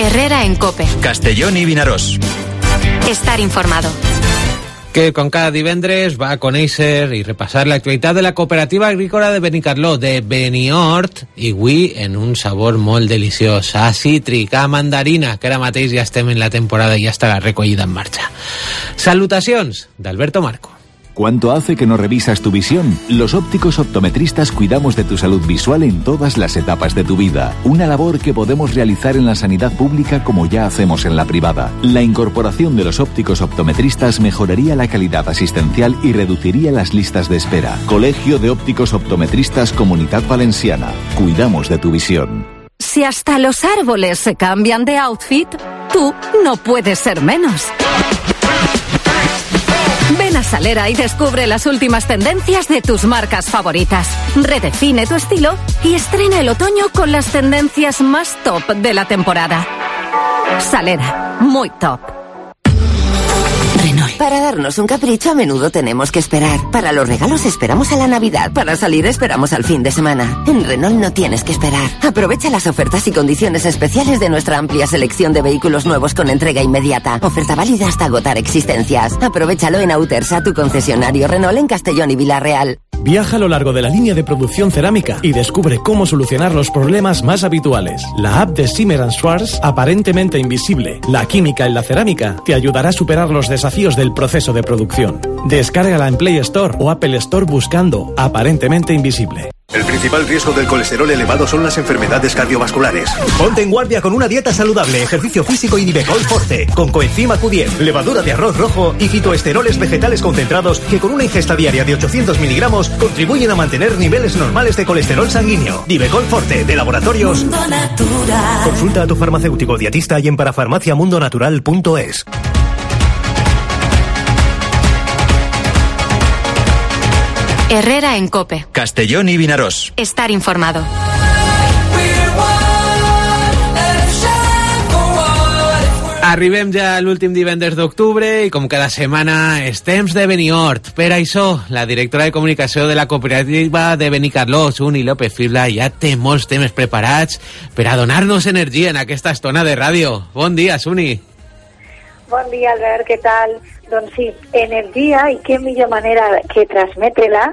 Herrera en COPE. Castellón i Vinaròs. Estar informado. Que com cada divendres va a conèixer i repassar l'actualitat de la cooperativa agrícola de Benicarló, de Benihort, i avui en un sabor molt deliciós, a cítric, a mandarina, que ara mateix ja estem en la temporada i ja està la recollida en marxa. Salutacions d'Alberto Marco. ¿Cuánto hace que no revisas tu visión? Los ópticos optometristas cuidamos de tu salud visual en todas las etapas de tu vida. Una labor que podemos realizar en la sanidad pública como ya hacemos en la privada. La incorporación de los ópticos optometristas mejoraría la calidad asistencial y reduciría las listas de espera. Colegio de Ópticos Optometristas Comunidad Valenciana. Cuidamos de tu visión. Si hasta los árboles se cambian de outfit, tú no puedes ser menos. Ven a Salera y descubre las últimas tendencias de tus marcas favoritas. Redefine tu estilo y estrena el otoño con las tendencias más top de la temporada. Salera, muy top. Renault. Para darnos un capricho a menudo tenemos que esperar. Para los regalos esperamos a la Navidad. Para salir esperamos al fin de semana. En Renault no tienes que esperar. Aprovecha las ofertas y condiciones especiales de nuestra amplia selección de vehículos nuevos con entrega inmediata. Oferta válida hasta agotar existencias. Aprovechalo en Autersa, tu concesionario Renault en Castellón y Villarreal. Viaja a lo largo de la línea de producción cerámica y descubre cómo solucionar los problemas más habituales. La app de Zimmer & Schwarz, aparentemente invisible, la química en la cerámica, te ayudará a superar los desafíos del proceso de producción. Descárgala en Play Store o Apple Store buscando Aparentemente Invisible. El principal riesgo del colesterol elevado son las enfermedades cardiovasculares. Ponte en guardia con una dieta saludable, ejercicio físico y Nivecol Forte, con coenzima Q10, levadura de arroz rojo y fitoesteroles vegetales concentrados que con una ingesta diaria de 800 miligramos contribuyen a mantener niveles normales de colesterol sanguíneo. Nivecol Forte, de Laboratorios Mundo Natural. Consulta a tu farmacéutico dietista y en parafarmaciamundonatural.es. Herrera en COPE. Castellón i Vinaròs. Estar informado. Arribem ja a l'últim divendres d'octubre i com cada setmana és temps de Benihort. Per això, la directora de comunicació de la cooperativa de Benicarló, Suni López Fibla, ja té molts temes preparats per a donar-nos energia en aquesta estona de ràdio. Bon dia, Suni. Bon dia, Albert, què tal? Doncs sí, energia, i què millor manera que transmetre-la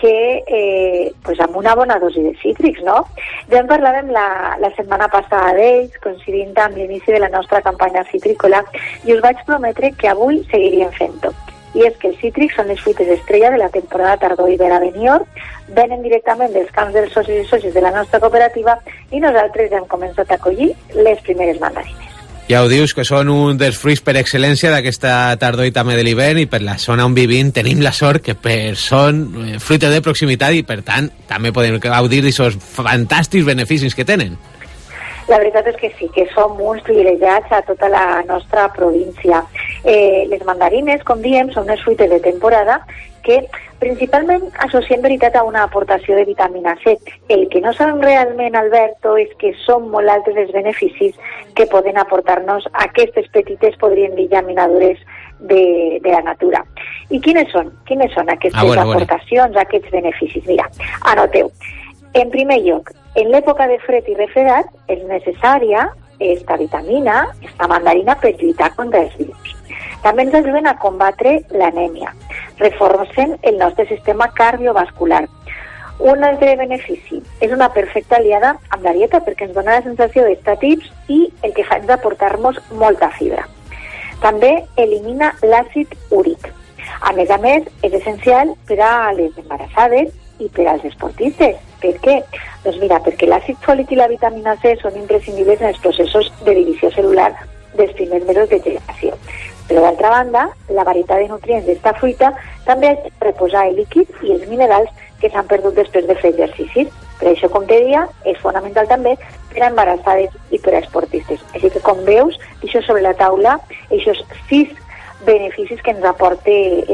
que pues amb una bona dosi de cítrics, no? Ja en parlàvem la setmana passada d'ells, coincidint amb l'inici de la nostra campanya citrícola, i us vaig prometre que avui seguiríem fent-ho. I és que els cítrics són les fruites estrella de la temporada tardor-hivern a Benihort, venen directament dels camps dels socis i socis de la nostra cooperativa i nosaltres ja hem començat a collir les primeres mandarines. Ja ho dius, que són un dels fruits per excel·lència d'aquesta tardor i també de l'hivern, i per la zona on vivim tenim la sort que són fruites de proximitat i, per tant, també podem gaudir d'aquests fantàstics beneficis que tenen. La veritat és que sí, que som uns privilegiats a tota la nostra província. Les mandarines, com diem, són unes fruites de temporada que principalment associem veritat a una aportació de vitamina C. El que no sabem realment, Alberto, és que són molt altres els beneficis que poden aportar-nos aquestes petites, podríem dir, llaminadures de la natura. I quines són? Quines són aquestes aportacions, aquests beneficis? Mira, anoteu. En primer lloc, en l'època de fred i refredat és necessària esta vitamina, esta mandarina, per lluitar contra els virus. També ens ajuden a combatre l'anèmia, reforcen el nostre sistema cardiovascular. Un altre benefici, és una perfecta aliada amb la dieta perquè ens dona la sensació d'estar tips i el que fa és d'aportar-nos molta fibra. També elimina l'àcid úric. A més, és essencial per a les embarassades i per als esportistes. Per què? Doncs mira, perquè l'àcid fòlic i la vitamina C són imprescindibles en els processos de divisió celular dels primers mesos de gestació. Però d'altra banda, la varietat de nutrients d'esta fruita també ha de reposar el líquid i els minerals que s'han perdut després de fer exercicis. Per això, com te deia, és fonamental també per a embarassades i per a esportistes. Així que, com veus, deixo sobre la taula aquests 6 beneficis que ens aporta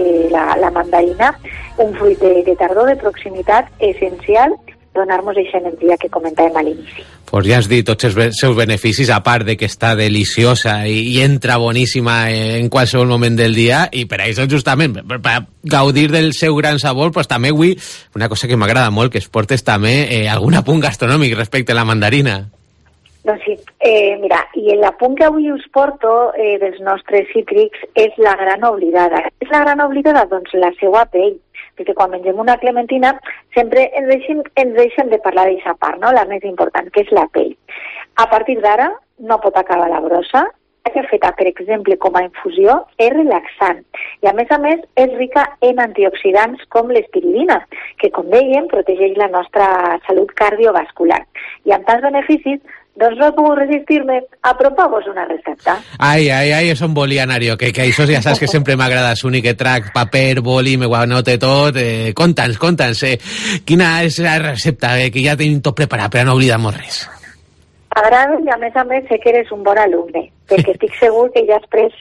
la mandarina, un fruit de tardor de proximitat essencial, donar-nos aquesta energia que comentàvem a l'inici. Pues ja has dit tots els seus beneficis, a part de que està deliciosa i entra boníssima en qualsevol moment del dia, i per això justament, per gaudir del seu gran sabor, pues també avui, una cosa que m'agrada molt, que es portes també algun apunt gastronòmic respecte a la mandarina. Doncs sí, mira, i l'apunt que avui us porto dels nostres cítrics és la gran oblidada. És la gran oblidada? Doncs la seva pell. Perquè quan mengem una clementina sempre ens deixem de parlar d'aquesta part, no? La més important, que és la pell. A partir d'ara no pot acabar la brossa, que feta, per exemple, com a infusió, és relaxant. I, a més, és rica en antioxidants com l'espirulina, que, com dèiem, protegeix la nostra salut cardiovascular. I amb tants beneficis, doncs no he pogut resistir-me a apropar-vos una recepta. Ai, això em volia anar jo, que això ja saps que sempre m'agrada l'únic que trac paper, boli, me ho anote tot. Conta'ns, quina és la recepta que ja tenim tot preparat per a no oblidar-nos res? T'agrada i, a més, sé que eres un bon alumne, perquè estic segur que ja has pres,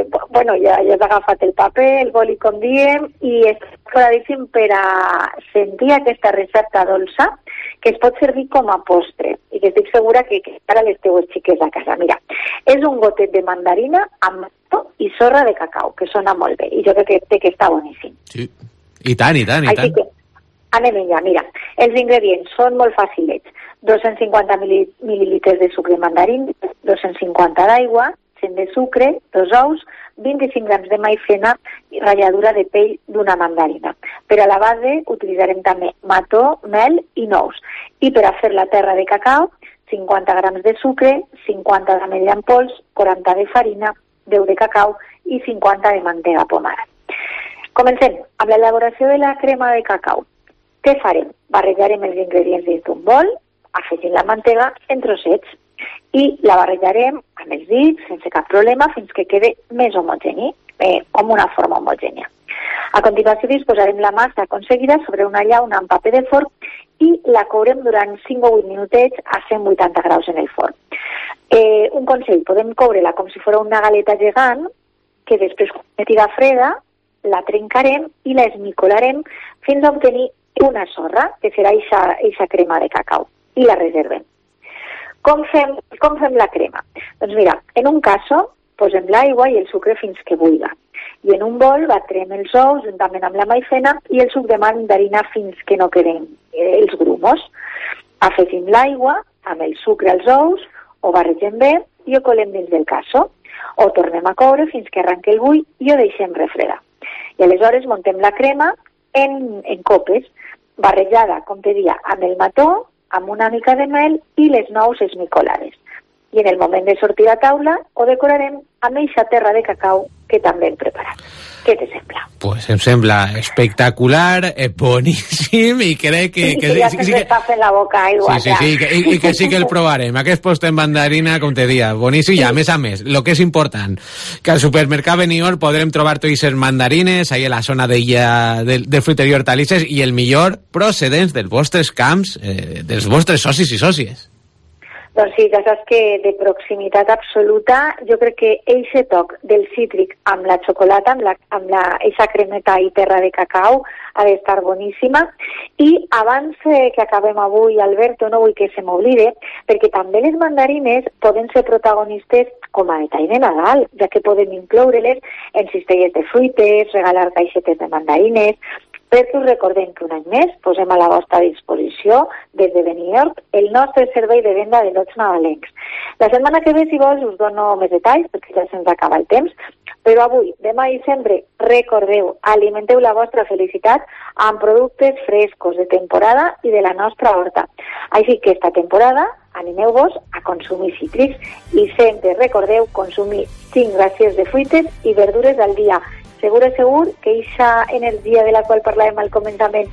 ja has agafat el paper, el boli, com diem, i estàs preparadíssim per a sentir aquesta recepta dolça que es pot servir com a postre i que estic segura que ara les teues xiques a casa. Mira, és un gotet de mandarina amb mató i sorra de cacau, que sona molt bé, i jo crec que està boníssim. Sí, i tant. Així que anem allà, mira, els ingredients són molt fàcilets. 250 mil·lilitres de sucre mandarín, 250 d'aigua, 100 de sucre, 2 ous, 25 grams de maïzena i ratlladura de pell d'una mandarina. Per a la base utilitzarem també mató, mel i nous. I per a fer la terra de cacau, 50 grams de sucre, 50 d'ametlla en pols, 40 de farina, 10 de cacau i 50 de mantega pomada. Comencem amb l'elaboració de la crema de cacau. Què farem? Barrejarem els ingredients dins d'un bol, afegint la mantega en trossets i la barrejarem amb els dits sense cap problema fins que quede més homogeni, com una forma homogènia. A continuació disposarem la massa aconseguida sobre una llauna amb paper de forn i la courem durant 5 o 8 minutets a 180 graus en el forn. Un consell, podem coure-la com si fos una galeta gegant, que després, quan estiga freda, la trencarem i la esmicolarem fins a obtenir una sorra, que serà eixa crema de cacau, i la reservem. Com fem la crema? Doncs mira, en un casso posem l'aigua i el sucre fins que buiga. I en un bol batrem els ous juntament amb la maïzena i el suc de mandarina fins que no queden els grumos. Afegim l'aigua amb el sucre als ous, ho barregem bé i ho colem dins del casso. Ho tornem a coure fins que arranque el bull i ho deixem refredar. I aleshores muntem la crema en copes, barrejada, com te dia, amb el mató, amb una mica de mel i les nous esmicolades. I en el moment de sortir a taula ho decorarem amb eixa terra de cacau que també hem preparat. Què te sembla? Pues em sembla espectacular, boníssim i crec que... ja se'ns està fent la boca aigua. Sí, i que sí que el provarem. Aquest postre en mandarina, com te dia, boníssim i a més, el que és important, que al supermercat Benidorm podrem trobar tots aquests mandarines ahí a la zona del fruiter i hortalisses i el millor procedents dels vostres camps, dels vostres socis i sòcies. Doncs sí, ja saps que de proximitat absoluta, jo crec que eixe toc del cítric amb la xocolata, amb eixa cremeta i terra de cacau, ha d'estar boníssima. I abans que acabem avui, Alberto, no vull que se m'oblide, perquè també les mandarines poden ser protagonistes com a detall de Nadal, ja que podem incloure-les en cistelles de fruites, regalar caixetes de mandarines, perquè us recordem que un any més posem a la vostra disposició des de Benidorm el nostre servei de venda de lots nadalencs. La setmana que ve, si vols, us dono més detalls perquè ja se'ns acaba el temps, però avui, demà i sempre, recordeu, alimenteu la vostra felicitat amb productes frescos de temporada i de la nostra horta. Així que esta temporada animeu-vos a consumir cítrics i sempre recordeu consumir 5 ràcions de fruites i verdures al dia. Segur que eixa energia de la qual parlàvem al començament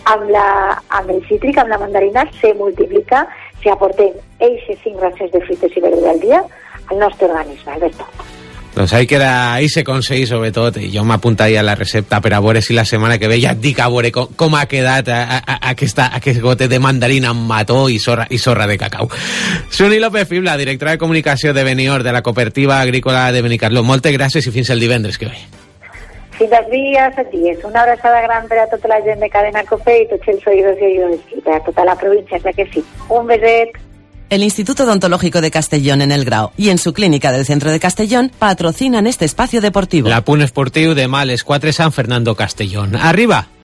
amb el cítric, amb la mandarina, se multiplica si aportem eixes 5 racions de fruites i verdures al dia al nostre organisme, Alberto. Doncs ahí queda ese consell, sobretot, i jo m'apuntaria a la recepta per a veure si la setmana que ve ja et dic a veure com ha quedat aquest gote de mandarina amb mató i sorra de cacau. Suni López Fibla, directora de comunicació de Benidorm, de la Cooperativa Agrícola de Benicarló. Moltes gràcies i fins el divendres que ve. Fins als dies 7 dies. Una abraçada gran per a tota la gent de Cadena Cope i tots els oïdors i oïdores i per a tota la província, crec que sí. Un beset. El Instituto Odontológico de Castellón en El Grau y en su clínica del centro de Castellón patrocinan este espacio deportivo. L'apunt esportiu demà a les 4 Sant Fernando Castellón. Arriba!